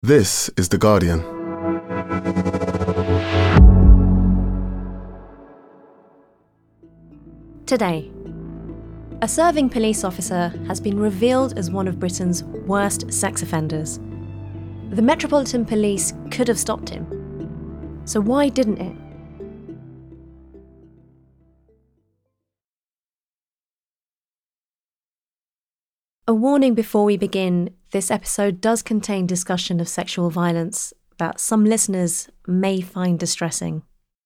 This is The Guardian. Today, a serving police officer has been revealed as one of Britain's worst sex offenders. The Metropolitan Police could have stopped him. So why didn't it? A warning before we begin, this episode does contain discussion of sexual violence that some listeners may find distressing.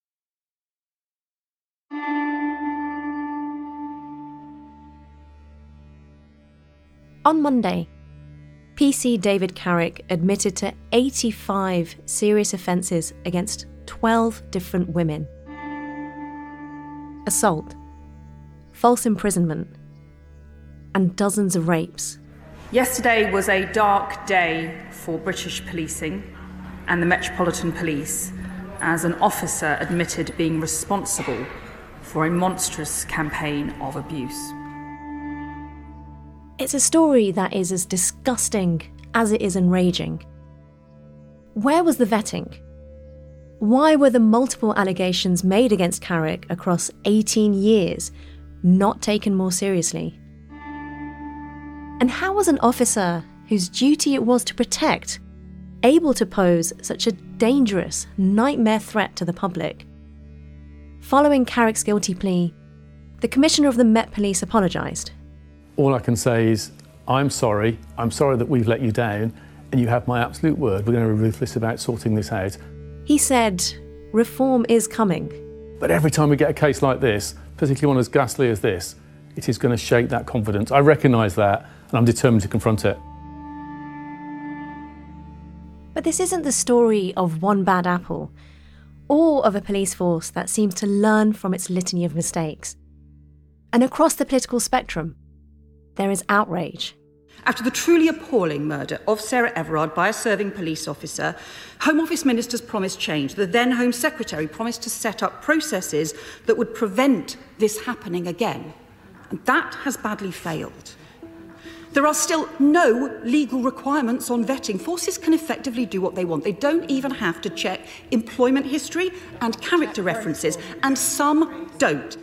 On Monday, PC David Carrick admitted to 85 serious offences against 12 different women. Assault, false imprisonment, and dozens of rapes. Yesterday was a dark day for British policing and the Metropolitan Police as an officer admitted being responsible for a monstrous campaign of abuse. It's a story that is as disgusting as it is enraging. Where was the vetting? Why were the multiple allegations made against Carrick across 18 years not taken more seriously? And how was an officer whose duty it was to protect able to pose such a dangerous, nightmare threat to the public? Following Carrick's guilty plea, the Commissioner of the Met Police apologised. All I can say is, I'm sorry that we've let you down, and you have my absolute word, we're going to be ruthless about sorting this out. He said, reform is coming. But every time we get a case like this, particularly one as ghastly as this, it is going to shake that confidence. I recognise that, and I'm determined to confront it. But this isn't the story of one bad apple, or of a police force that seems to learn from its litany of mistakes. And across the political spectrum, there is outrage. After the truly appalling murder of Sarah Everard by a serving police officer, Home Office ministers promised change. The then Home Secretary promised to set up processes that would prevent this happening again. And that has badly failed. There are still no legal requirements on vetting. Forces can effectively do what they want. They don't even have to check employment history and character references, and some don't.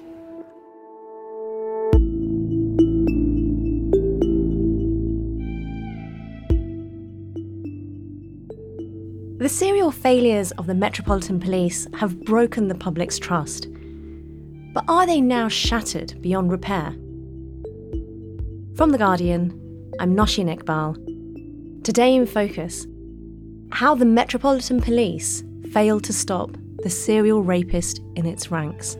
The serial failures of the Metropolitan Police have broken the public's trust. But are they now shattered beyond repair? From The Guardian, I'm Nosheen Iqbal. Today in Focus, how the Metropolitan Police failed to stop the serial rapist in its ranks.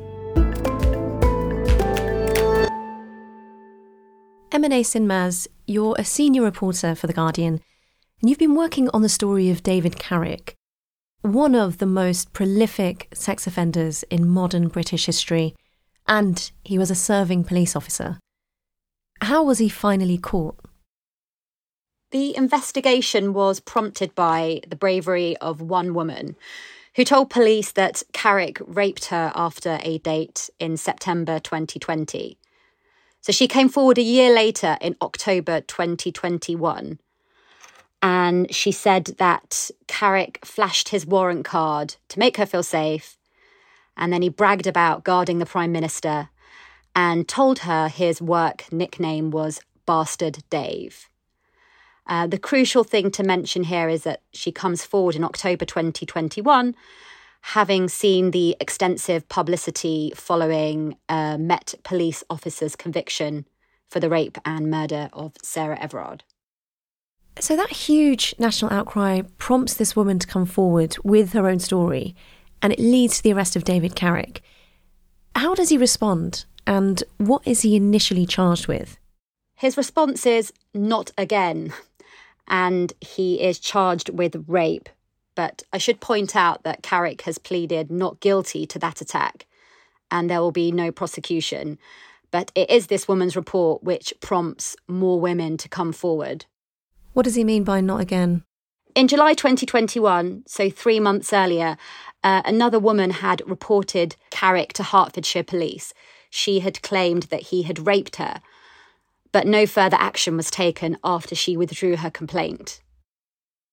Emine Sinmaz, you're a senior reporter for The Guardian, and you've been working on the story of David Carrick, one of the most prolific sex offenders in modern British history, and he was a serving police officer. How was he finally caught? The investigation was prompted by the bravery of one woman who told police that Carrick raped her after a date in September 2020. So she came forward a year later in October 2021. And she said that Carrick flashed his warrant card to make her feel safe. And then he bragged about guarding the Prime Minister and told her his work nickname was Bastard Dave. The crucial thing to mention here is that she comes forward in October 2021, having seen the extensive publicity following a Met police officer's conviction for the rape and murder of Sarah Everard. So that huge national outcry prompts this woman to come forward with her own story, and it leads to the arrest of David Carrick. How does he respond, and what is he initially charged with? His response is not again, and he is charged with rape. But I should point out that Carrick has pleaded not guilty to that attack, and there will be no prosecution. But it is this woman's report which prompts more women to come forward. What does he mean by not again? In July 2021, so 3 months earlier, another woman had reported Carrick to Hertfordshire Police. She had claimed that he had raped her, but no further action was taken after she withdrew her complaint.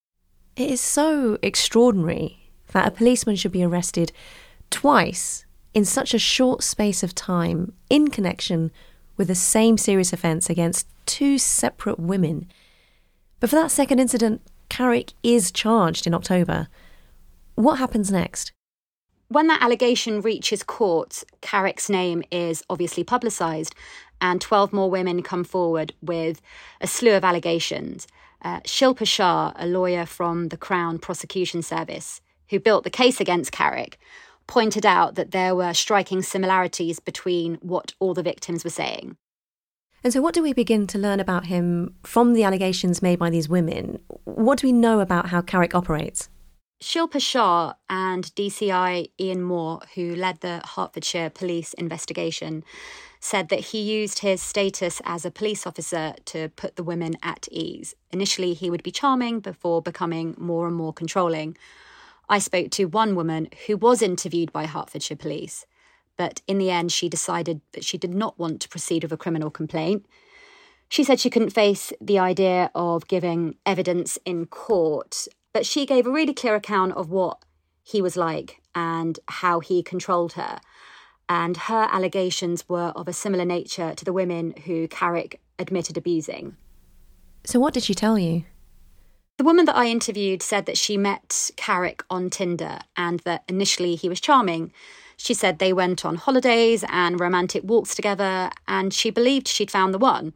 It is so extraordinary that a policeman should be arrested twice in such a short space of time in connection with the same serious offence against two separate women. But for that second incident, Carrick is charged in October. What happens next? When that allegation reaches court, Carrick's name is obviously publicised, and 12 more women come forward with a slew of allegations. Shilpa Shah, a lawyer from the Crown Prosecution Service, who built the case against Carrick, pointed out that there were striking similarities between what all the victims were saying. And so what do we begin to learn about him from the allegations made by these women? What do we know about how Carrick operates? Shilpa Shah and DCI Ian Moore, who led the Hertfordshire police investigation, said that he used his status as a police officer to put the women at ease. Initially, he would be charming before becoming more and more controlling. I spoke to one woman who was interviewed by Hertfordshire Police, but in the end, she decided that she did not want to proceed with a criminal complaint. She said she couldn't face the idea of giving evidence in court, but she gave a really clear account of what he was like and how he controlled her. And her allegations were of a similar nature to the women who Carrick admitted abusing. So what did she tell you? The woman that I interviewed said that she met Carrick on Tinder and that initially he was charming. She said they went on holidays and romantic walks together, and she believed she'd found the one.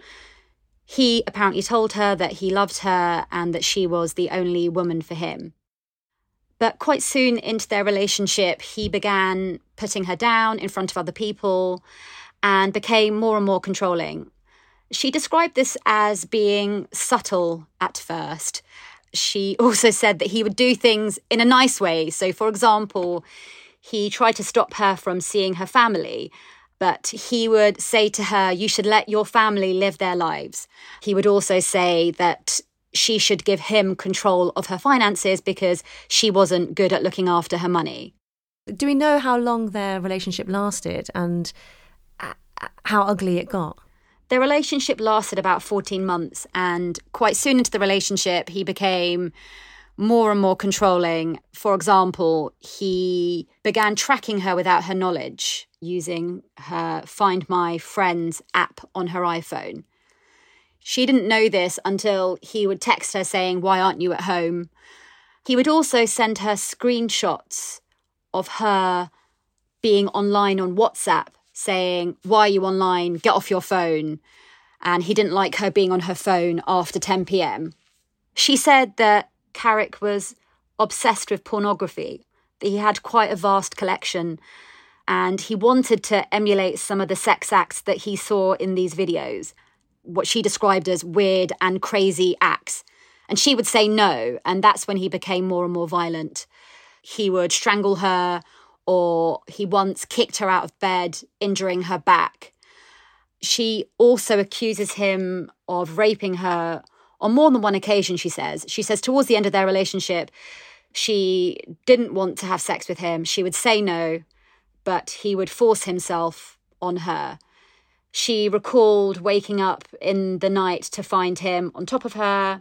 He apparently told her that he loved her and that she was the only woman for him. But quite soon into their relationship, he began putting her down in front of other people and became more and more controlling. She described this as being subtle at first. She also said that he would do things in a nice way. So, for example, he tried to stop her from seeing her family, but he would say to her, "You should let your family live their lives." He would also say that she should give him control of her finances because she wasn't good at looking after her money. Do we know how long their relationship lasted and how ugly it got? Their relationship lasted about 14 months, and quite soon into the relationship, he became more and more controlling. For example, he began tracking her without her knowledge, using her Find My Friends app on her iPhone. She didn't know this until he would text her saying, "Why aren't you at home?" He would also send her screenshots of her being online on WhatsApp, saying, "Why are you online? Get off your phone." And he didn't like her being on her phone after 10 p.m. She said that Carrick was obsessed with pornography, that he had quite a vast collection, and he wanted to emulate some of the sex acts that he saw in these videos, what she described as weird and crazy acts. And she would say no, and that's when he became more and more violent. He would strangle her, or he once kicked her out of bed, injuring her back. She also accuses him of raping her on more than one occasion, she says. She says towards the end of their relationship, she didn't want to have sex with him. She would say no, but he would force himself on her. She recalled waking up in the night to find him on top of her.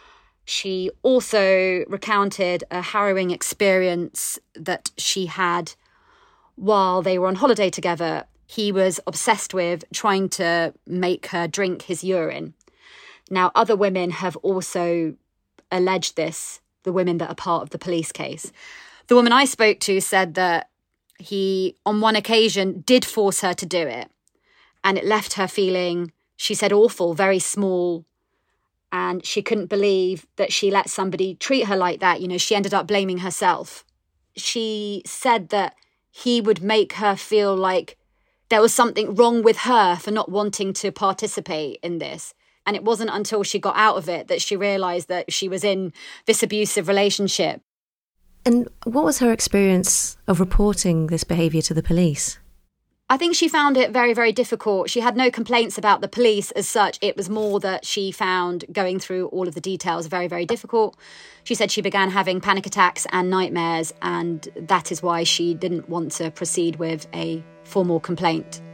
She also recounted a harrowing experience that she had while they were on holiday together. He was obsessed with trying to make her drink his urine. Now, other women have also alleged this, the women that are part of the police case. The woman I spoke to said that he, on one occasion, did force her to do it. And it left her feeling, she said, awful, very small. And she couldn't believe that she let somebody treat her like that. You know, she ended up blaming herself. She said that he would make her feel like there was something wrong with her for not wanting to participate in this. And it wasn't until she got out of it that she realised that she was in this abusive relationship. And what was her experience of reporting this behaviour to the police? I think she found it very, very difficult. She had no complaints about the police as such. It was more that she found going through all of the details very, very difficult. She said she began having panic attacks and nightmares, and that is why she didn't want to proceed with a formal complaint.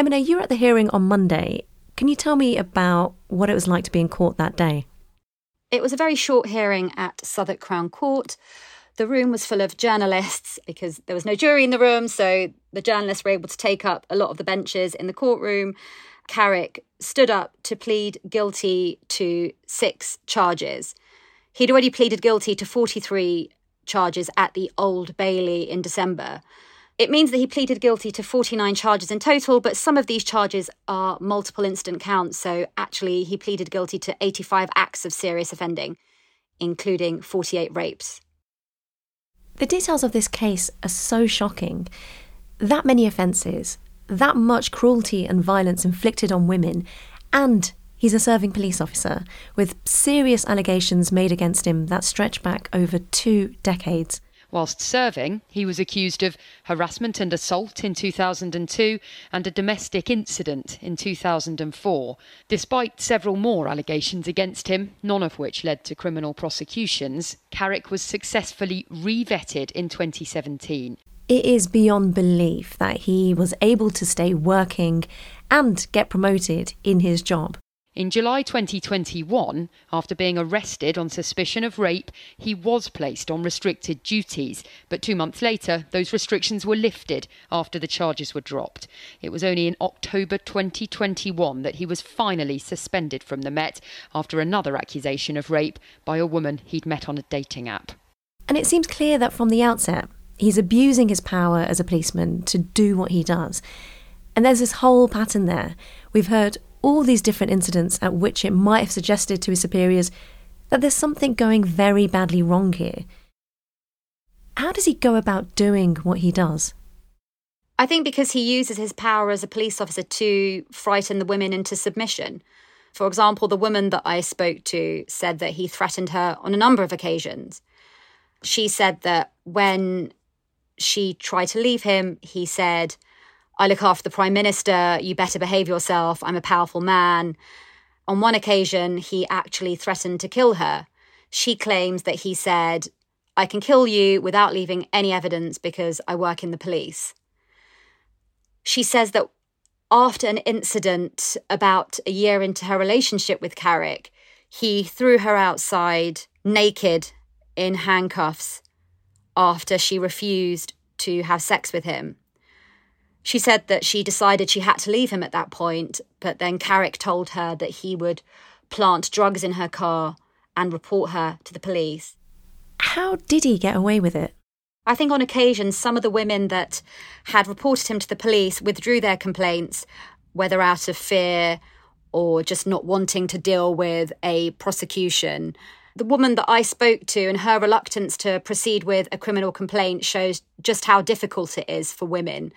Emma, you were at the hearing on Monday. Can you tell me about what it was like to be in court that day? It was a very short hearing at Southwark Crown Court. The room was full of journalists because there was no jury in the room, so the journalists were able to take up a lot of the benches in the courtroom. Carrick stood up to plead guilty to 6 charges. He'd already pleaded guilty to 43 charges at the Old Bailey in December. It means that he pleaded guilty to 49 charges in total, but some of these charges are multiple incident counts, so actually he pleaded guilty to 85 acts of serious offending, including 48 rapes. The details of this case are so shocking. That many offences, that much cruelty and violence inflicted on women, and he's a serving police officer with serious allegations made against him that stretch back over 2 decades. Whilst serving, he was accused of harassment and assault in 2002 and a domestic incident in 2004. Despite several more allegations against him, none of which led to criminal prosecutions, Carrick was successfully re-vetted in 2017. It is beyond belief that he was able to stay working and get promoted in his job. In July 2021, after being arrested on suspicion of rape, he was placed on restricted duties. But 2 months later, those restrictions were lifted after the charges were dropped. It was only in October 2021 that he was finally suspended from the Met after another accusation of rape by a woman he'd met on a dating app. And it seems clear that from the outset, he's abusing his power as a policeman to do what he does. And there's this whole pattern there. We've heard all these different incidents at which it might have suggested to his superiors that there's something going very badly wrong here. How does he go about doing what he does? I think because he uses his power as a police officer to frighten the women into submission. For example, the woman that I spoke to said that he threatened her on a number of occasions. She said that when she tried to leave him, he said, "I look after the Prime Minister, you better behave yourself, I'm a powerful man." On one occasion, he actually threatened to kill her. She claims that he said, "I can kill you without leaving any evidence because I work in the police." She says that after an incident about a year into her relationship with Carrick, he threw her outside naked in handcuffs after she refused to have sex with him. She said that she decided she had to leave him at that point, but then Carrick told her that he would plant drugs in her car and report her to the police. How did he get away with it? I think on occasion, some of the women that had reported him to the police withdrew their complaints, whether out of fear or just not wanting to deal with a prosecution. The woman that I spoke to and her reluctance to proceed with a criminal complaint shows just how difficult it is for women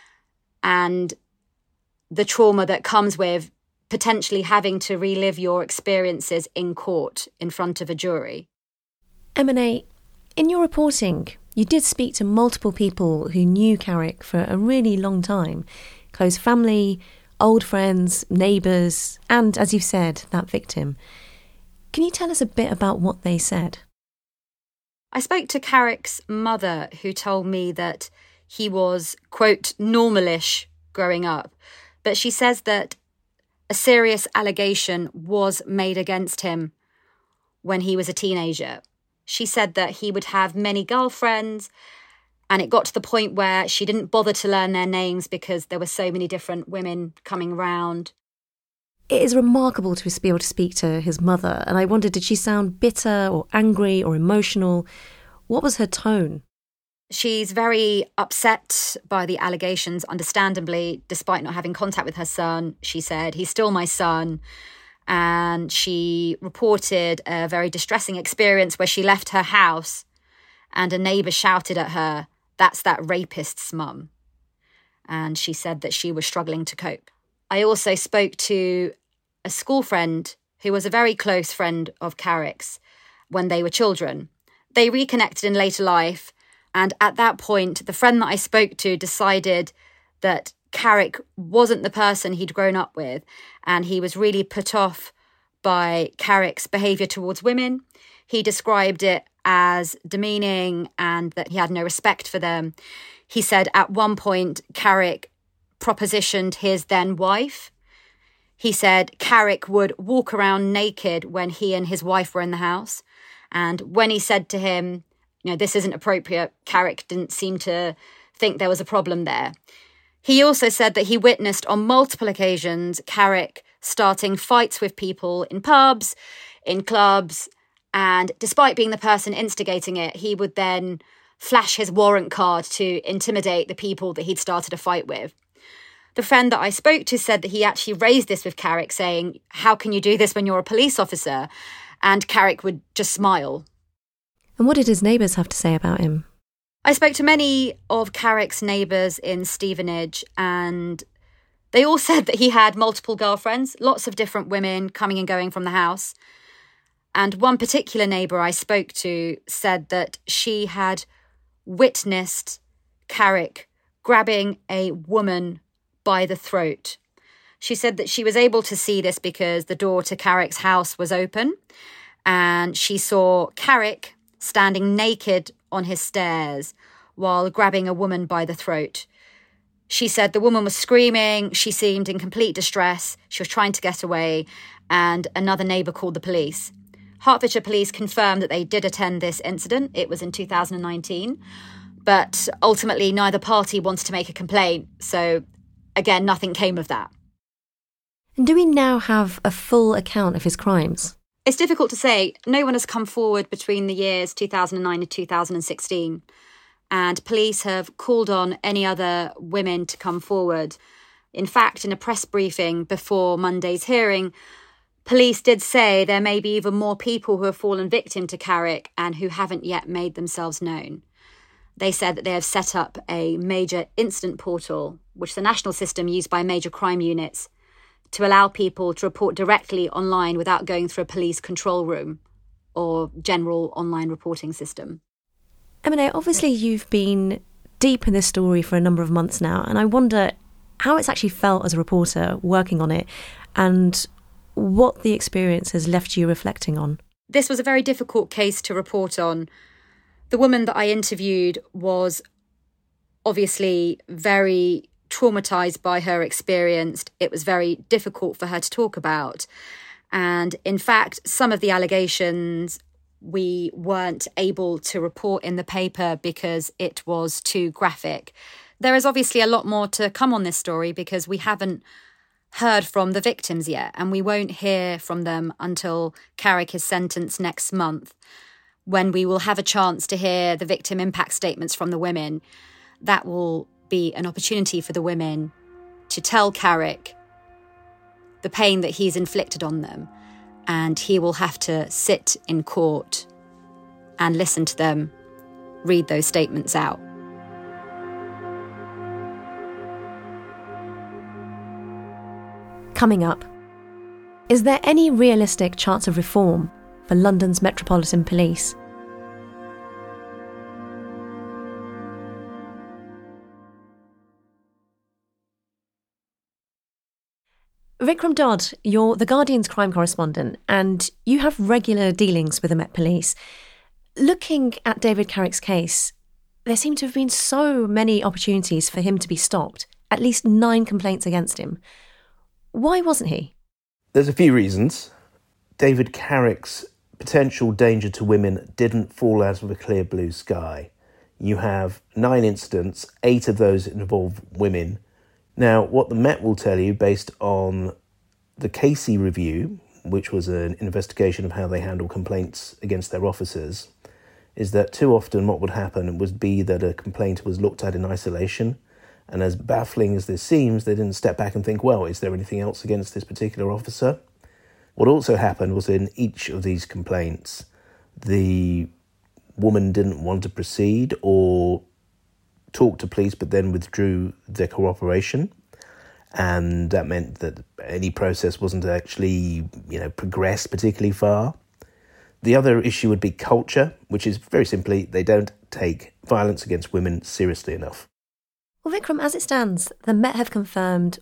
and the trauma that comes with potentially having to relive your experiences in court in front of a jury. Emma, in your reporting, you did speak to multiple people who knew Carrick for a really long time. Close family, old friends, neighbours, and, as you've said, that victim. Can you tell us a bit about what they said? I spoke to Carrick's mother, who told me that he was, quote, normalish growing up. But she says that a serious allegation was made against him when he was a teenager. She said that he would have many girlfriends, and it got to the point where she didn't bother to learn their names because there were so many different women coming round. It is remarkable to be able to speak to his mother, and I wondered, did she sound bitter or angry or emotional? What was her tone? She's very upset by the allegations, understandably, despite not having contact with her son. She said, "He's still my son." And she reported a very distressing experience where she left her house and a neighbour shouted at her, "That's that rapist's mum." And she said that she was struggling to cope. I also spoke to a school friend who was a very close friend of Carrick's when they were children. They reconnected in later life, and at that point, the friend that I spoke to decided that Carrick wasn't the person he'd grown up with, and he was really put off by Carrick's behaviour towards women. He described it as demeaning and that he had no respect for them. He said at one point Carrick propositioned his then wife. He said Carrick would walk around naked when he and his wife were in the house. And when he said to him, this isn't appropriate, Carrick didn't seem to think there was a problem there. He also said that he witnessed on multiple occasions Carrick starting fights with people in pubs, in clubs, and despite being the person instigating it, he would then flash his warrant card to intimidate the people that he'd started a fight with. The friend that I spoke to said that he actually raised this with Carrick, saying, "How can you do this when you're a police officer?" And Carrick would just smile. And what did his neighbours have to say about him? I spoke to many of Carrick's neighbours in Stevenage, and they all said that he had multiple girlfriends, lots of different women coming and going from the house. And one particular neighbour I spoke to said that she had witnessed Carrick grabbing a woman by the throat. She said that she was able to see this because the door to Carrick's house was open, and she saw Carrick standing naked on his stairs while grabbing a woman by the throat. She said the woman was screaming, she seemed in complete distress, she was trying to get away, and another neighbour called the police. Hertfordshire Police confirmed that they did attend this incident. It was in 2019, but ultimately neither party wanted to make a complaint, so again, nothing came of that. And do we now have a full account of his crimes? It's difficult to say. No one has come forward between the years 2009 and 2016. And police have called on any other women to come forward. In fact, in a press briefing before Monday's hearing, police did say there may be even more people who have fallen victim to Carrick and who haven't yet made themselves known. They said that they have set up a major incident portal, which is a national system used by major crime units, to allow people to report directly online without going through a police control room or general online reporting system. Emine, obviously you've been deep in this story for a number of months now, and I wonder how it's actually felt as a reporter working on it and what the experience has left you reflecting on. This was a very difficult case to report on. The woman that I interviewed was obviously very traumatised by her experience. It was very difficult for her to talk about. And in fact, some of the allegations we weren't able to report in the paper because it was too graphic. There is obviously a lot more to come on this story because we haven't heard from the victims yet, and we won't hear from them until Carrick is sentenced next month, when we will have a chance to hear the victim impact statements from the women. That will be an opportunity for the women to tell Carrick the pain that he's inflicted on them, and he will have to sit in court and listen to them read those statements out. Coming up, is there any realistic chance of reform for London's Metropolitan Police? Vikram Dodd, you're The Guardian's crime correspondent, and you have regular dealings with the Met Police. Looking at David Carrick's case, there seem to have been so many opportunities for him to be stopped, at least 9 complaints against him. Why wasn't he? There's a few reasons. David Carrick's potential danger to women didn't fall out of a clear blue sky. You have 9 incidents, 8 of those involve women. Now, what the Met will tell you, based on the Casey review, which was an investigation of how they handle complaints against their officers, is that too often what would happen would be that a complaint was looked at in isolation, and as baffling as this seems, they didn't step back and think, well, is there anything else against this particular officer? What also happened was in each of these complaints, the woman didn't want to proceed or talked to police but then withdrew their cooperation, and that meant that any process wasn't actually progress particularly far. The other issue would be culture, which is very simply they don't take violence against women seriously enough. Well, Vikram, as it stands, the Met have confirmed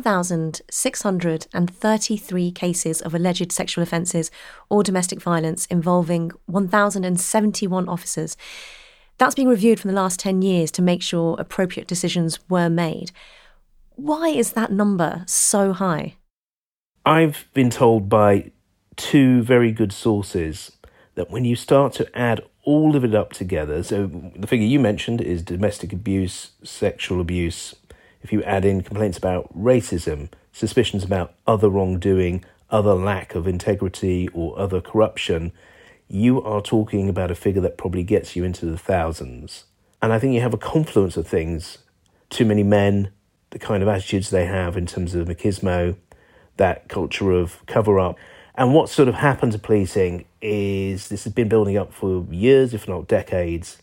1,633 cases of alleged sexual offences or domestic violence involving 1,071 officers. That's being reviewed from the last 10 years to make sure appropriate decisions were made. Why is that number so high? I've been told by two very good sources that when you start to add all of it up together, so the figure you mentioned is domestic abuse, sexual abuse. If you add in complaints about racism, suspicions about other wrongdoing, other lack of integrity or other corruption, you are talking about a figure that probably gets you into the thousands. And I think you have a confluence of things. Too many men, the kind of attitudes they have in terms of machismo, that culture of cover-up. And what sort of happened to policing is this has been building up for years, if not decades,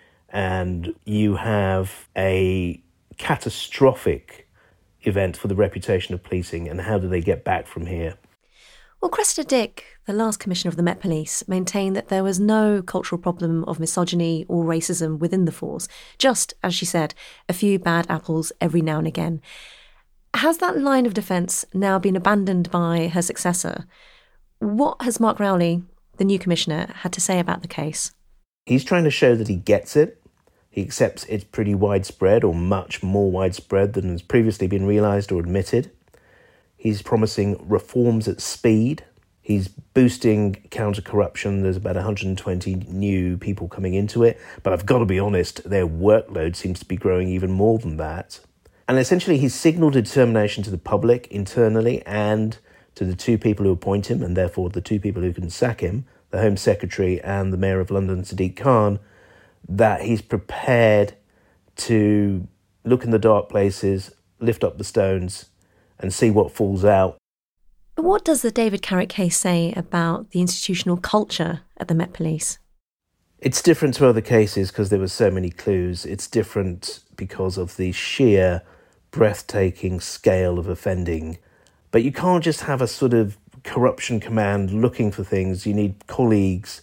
and you have a catastrophic event for the reputation of policing, and how do they get back from here? Well, Cressida Dick, the last commissioner of the Met Police, maintained that there was no cultural problem of misogyny or racism within the force, just, as she said, a few bad apples every now and again. Has that line of defence now been abandoned by her successor? What has Mark Rowley, the new commissioner, had to say about the case? He's trying to show that he gets it. He accepts it's pretty widespread, or much more widespread than has previously been realised or admitted. He's promising reforms at speed. He's boosting counter-corruption. There's about 120 new people coming into it. But I've got to be honest, their workload seems to be growing even more than that. And essentially, he's signalled determination to the public internally and to the two people who appoint him, and therefore the two people who can sack him, the Home Secretary and the Mayor of London, Sadiq Khan, that he's prepared to look in the dark places, lift up the stones, and see what falls out. What does the David Carrick case say about the institutional culture at the Met Police? It's different to other cases because there were so many clues. It's different because of the sheer breathtaking scale of offending. But you can't just have a sort of corruption command looking for things. You need colleagues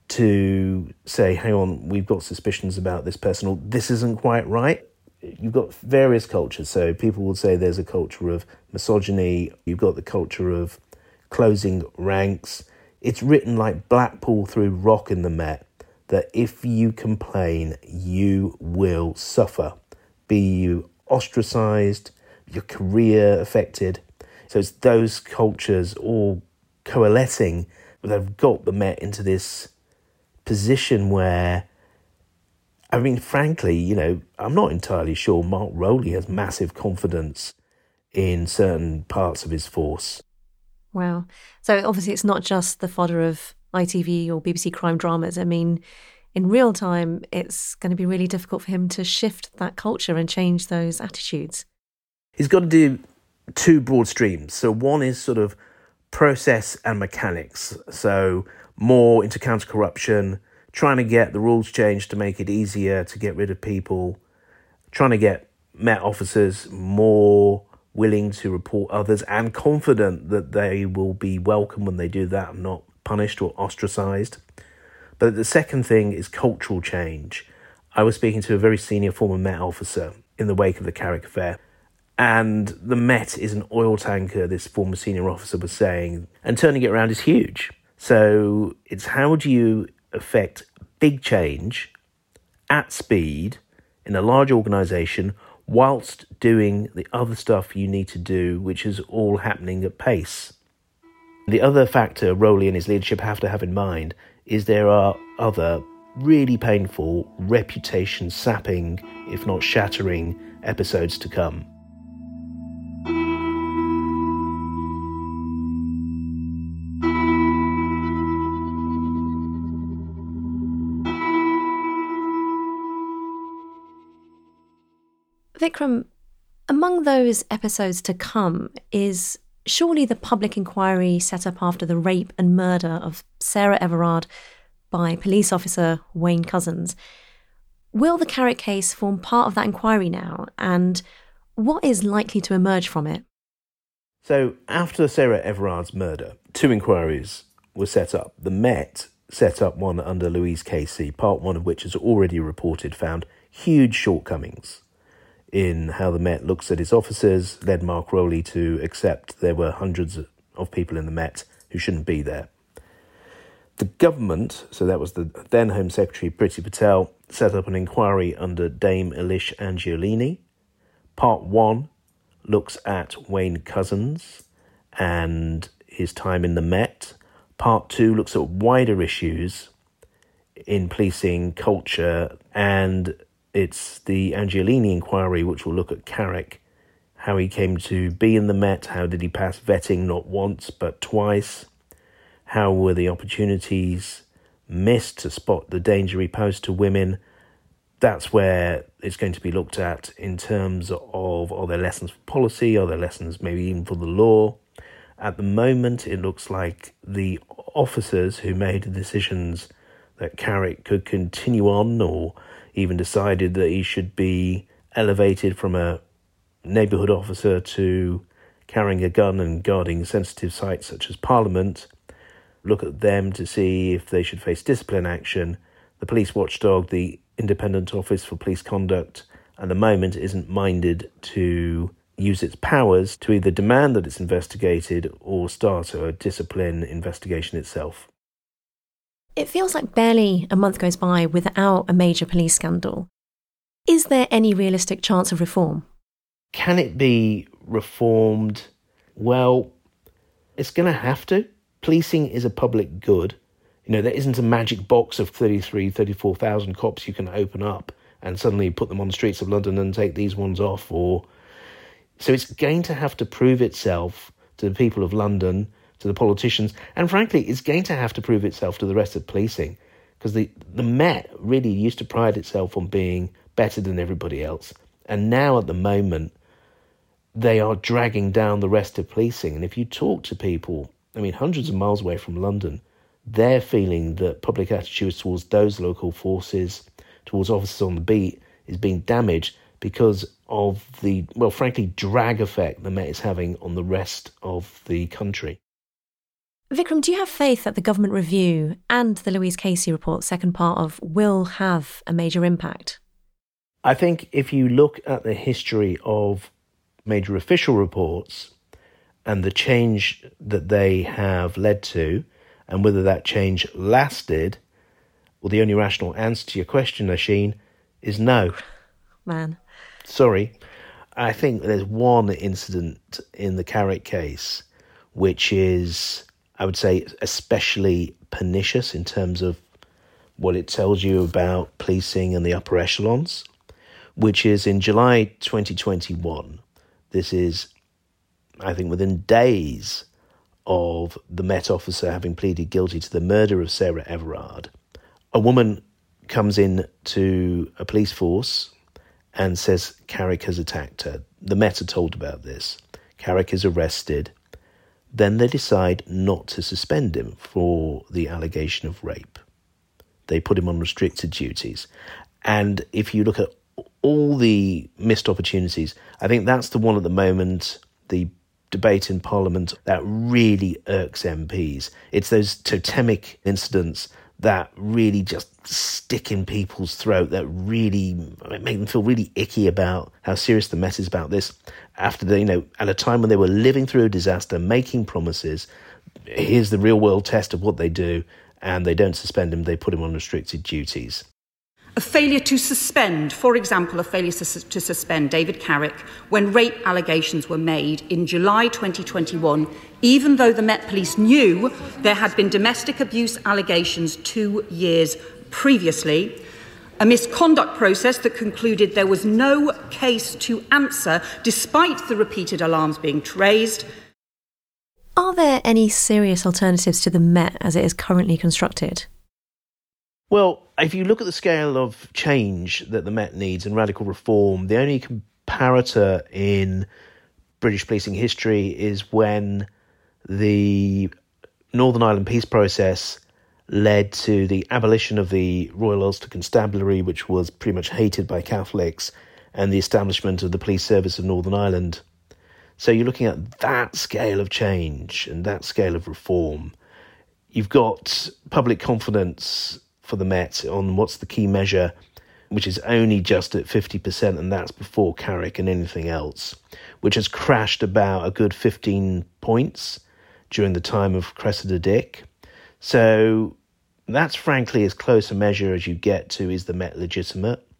to say, hang on, we've got suspicions about this person, or this isn't quite right. You've got various cultures. So people will say there's a culture of misogyny. You've got the culture of closing ranks. It's written like Blackpool through rock in the Met, that if you complain, you will suffer. Be you ostracised, your career affected. So it's those cultures all coalescing that have got the Met into this position where, I mean, frankly, I'm not entirely sure Mark Rowley has massive confidence in certain parts of his force. Wow. So obviously it's not just the fodder of ITV or BBC crime dramas. I mean, in real time, it's going to be really difficult for him to shift that culture and change those attitudes. He's got to do two broad streams. So one is sort of process and mechanics. So more into counter-corruption, trying to get the rules changed to make it easier to get rid of people, trying to get Met officers more willing to report others and confident that they will be welcome when they do that and not punished or ostracised. But the second thing is cultural change. I was speaking to a very senior former Met officer in the wake of the Carrick affair, and the Met is an oil tanker, this former senior officer was saying, and turning it around is huge. So it's how do you affect big change at speed in a large organisation whilst doing the other stuff you need to do, which is all happening at pace. The other factor Rowley and his leadership have to have in mind is there are other really painful, reputation-sapping, if not shattering, episodes to come. Vikram, among those episodes to come is surely the public inquiry set up after the rape and murder of Sarah Everard by police officer Wayne Couzens. Will the Carrick case form part of that inquiry now, and what is likely to emerge from it? So after Sarah Everard's murder, two inquiries were set up. The Met set up one under Louise Casey, part one of which is already reported, found huge shortcomings in how the Met looks at its officers, led Mark Rowley to accept there were hundreds of people in the Met who shouldn't be there. The government, so that was the then Home Secretary Priti Patel, set up an inquiry under Dame Elish Angiolini. Part one looks at Wayne Couzens and his time in the Met. Part 2 looks at wider issues in policing culture, and it's the Angiolini inquiry, which will look at Carrick, how he came to be in the Met, how did he pass vetting not once but twice, how were the opportunities missed to spot the danger he posed to women. That's where it's going to be looked at in terms of, are there lessons for policy, are there lessons maybe even for the law? At the moment, it looks like the officers who made the decisions that Carrick could continue on, or even decided that he should be elevated from a neighbourhood officer to carrying a gun and guarding sensitive sites such as Parliament, look at them to see if they should face discipline action. The police watchdog, the Independent Office for Police Conduct, at the moment isn't minded to use its powers to either demand that it's investigated or start a discipline investigation itself. It feels like barely a month goes by without a major police scandal. Is there any realistic chance of reform? Can it be reformed? Well, it's going to have to. Policing is a public good. You know, there isn't a magic box of 34,000 cops you can open up and suddenly put them on the streets of London and take these ones off. So it's going to have to prove itself to the people of London, to the politicians, and frankly, it's going to have to prove itself to the rest of policing, because the Met really used to pride itself on being better than everybody else. And now at the moment, they are dragging down the rest of policing. And if you talk to people, I mean, hundreds of miles away from London, they're feeling that public attitudes towards those local forces, towards officers on the beat, is being damaged because of the, well, frankly, drag effect the Met is having on the rest of the country. Vikram, do you have faith that the government review and the Louise Casey report, second part of, will have a major impact? I think if you look at the history of major official reports and the change that they have led to, and whether that change lasted, well, the only rational answer to your question, Oisin, is no. Man. Sorry. I think there's one incident in the Carrick case which is, I would say, especially pernicious in terms of what it tells you about policing and the upper echelons, which is in July 2021. This is, I think, within days of the Met officer having pleaded guilty to the murder of Sarah Everard. A woman comes in to a police force and says Carrick has attacked her. The Met are told about this. Carrick is arrested. Then they decide not to suspend him for the allegation of rape. They put him on restricted duties. And if you look at all the missed opportunities, I think that's the one at the moment, the debate in Parliament, that really irks MPs. It's those totemic incidents that really just stick in people's throat, that really make them feel really icky about how serious the Met is about this. After at a time when they were living through a disaster, making promises, here's the real world test of what they do, and they don't suspend him, they put him on restricted duties. A failure to suspend, for example, a failure to suspend David Carrick when rape allegations were made in July 2021, even though the Met Police knew there had been domestic abuse allegations 2 years previously. A misconduct process that concluded there was no case to answer despite the repeated alarms being raised. Are there any serious alternatives to the Met as it is currently constructed? Well, if you look at the scale of change that the Met needs and radical reform, the only comparator in British policing history is when the Northern Ireland peace process led to the abolition of the Royal Ulster Constabulary, which was pretty much hated by Catholics, and the establishment of the Police Service of Northern Ireland. So you're looking at that scale of change and that scale of reform. You've got public confidence for the Met on what's the key measure, which is only just at 50%, and that's before Carrick and anything else, which has crashed about a good 15 points during the time of Cressida Dick. So that's frankly as close a measure as you get to, is the Met legitimate?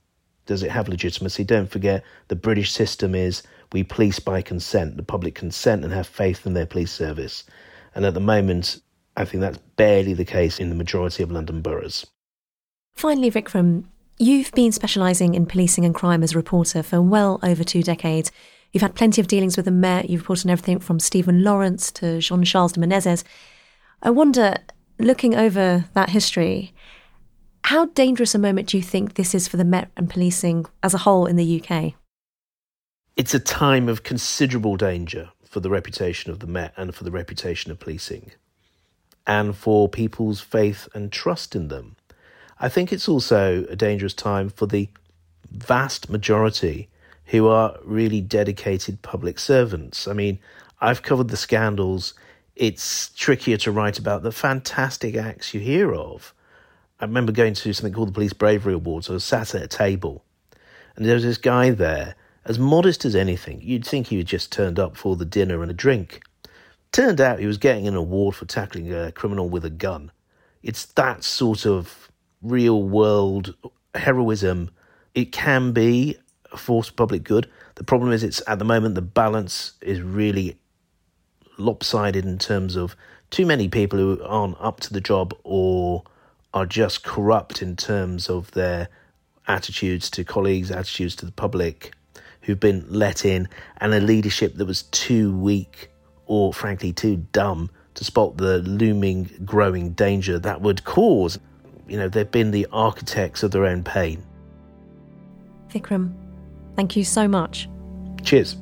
Does it have legitimacy? Don't forget, the British system is we police by consent. The public consent and have faith in their police service. And at the moment, I think that's barely the case in the majority of London boroughs. Finally, Vikram, you've been specialising in policing and crime as a reporter for well over 2 decades. You've had plenty of dealings with the Met. You've reported on everything from Stephen Lawrence to Jean-Charles de Menezes. I wonder, looking over that history, how dangerous a moment do you think this is for the Met and policing as a whole in the UK? It's a time of considerable danger for the reputation of the Met and for the reputation of policing, and for people's faith and trust in them. I think it's also a dangerous time for the vast majority who are really dedicated public servants. I mean, I've covered the scandals. It's trickier to write about the fantastic acts you hear of. I remember going to something called the Police Bravery Awards. I was sat at a table, and there was this guy there, as modest as anything. You'd think he had just turned up for the dinner and a drink. Turned out he was getting an award for tackling a criminal with a gun. It's that sort of real-world heroism. It can be a force for public good. The problem is, it's at the moment, the balance is really lopsided in terms of too many people who aren't up to the job or are just corrupt in terms of their attitudes to colleagues, attitudes to the public, who've been let in, and a leadership that was too weak or, frankly, too dumb to spot the looming, growing danger that would cause. You know, they've been the architects of their own pain. Vikram, thank you so much. Cheers.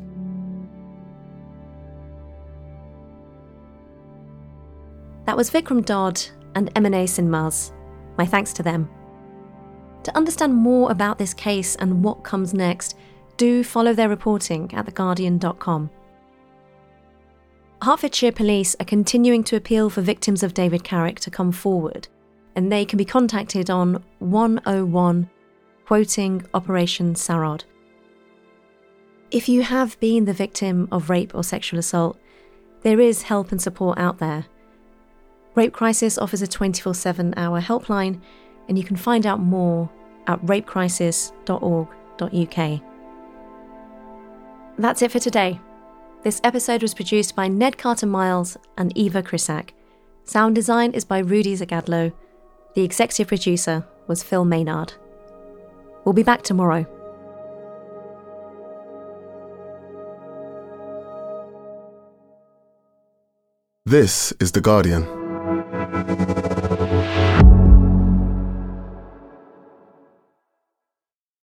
That was Vikram Dodd and M&A Sinmaz. My thanks to them. To understand more about this case and what comes next, do follow their reporting at theguardian.com. Hertfordshire Police are continuing to appeal for victims of David Carrick to come forward, and they can be contacted on 101, quoting Operation Sarod. If you have been the victim of rape or sexual assault, there is help and support out there. Rape Crisis offers a 24/7-hour helpline, and you can find out more at rapecrisis.org.uk. That's it for today. This episode was produced by Ned Carter-Miles and Eva Krisak. Sound design is by Rudy Zagadlo. The executive producer was Phil Maynard. We'll be back tomorrow. This is The Guardian.